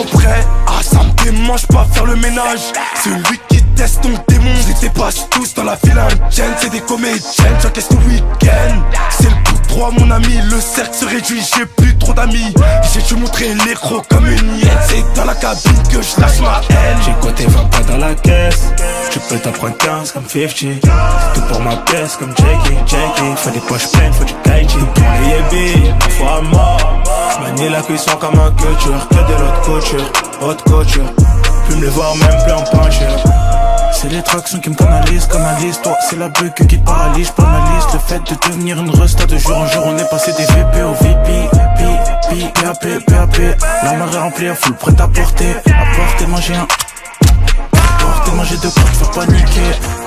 trop près. Ah, ça me démange pas faire le ménage. Celui qui teste ton démon. Je les dépasse tous dans la file indienne. C'est des comédiennes, j'encaisse tout le week-end. C'est le coup de 3 mon ami, le cercle se réduit, j'ai plus trop d'amis. J'ai dû montrer l'écro comme une hyène. C'est dans la cabine que je lâche ma haine. J'ai côté 20 pas dans la caisse. Tu peux t'en prendre 15 comme 50. Tout pour ma pièce comme Jakey. Faut des poches pleines, faut du kaichi. Pour les yébis, parfois à mort. J'manie la cuisson comme un culture. Que de l'autre couture, haute couture. Plus me les voir même plus en peinture. C'est les tractions qui me canalisent comme Alice. Toi c'est la bulle qui te paralyse, pas ma liste. Le fait de devenir une resta de jour en jour. On est passé des VP au VP. PAP. La marée remplie à full, prête à porter. À porter, manger un. À porter, manger 2 portes, faut paniquer.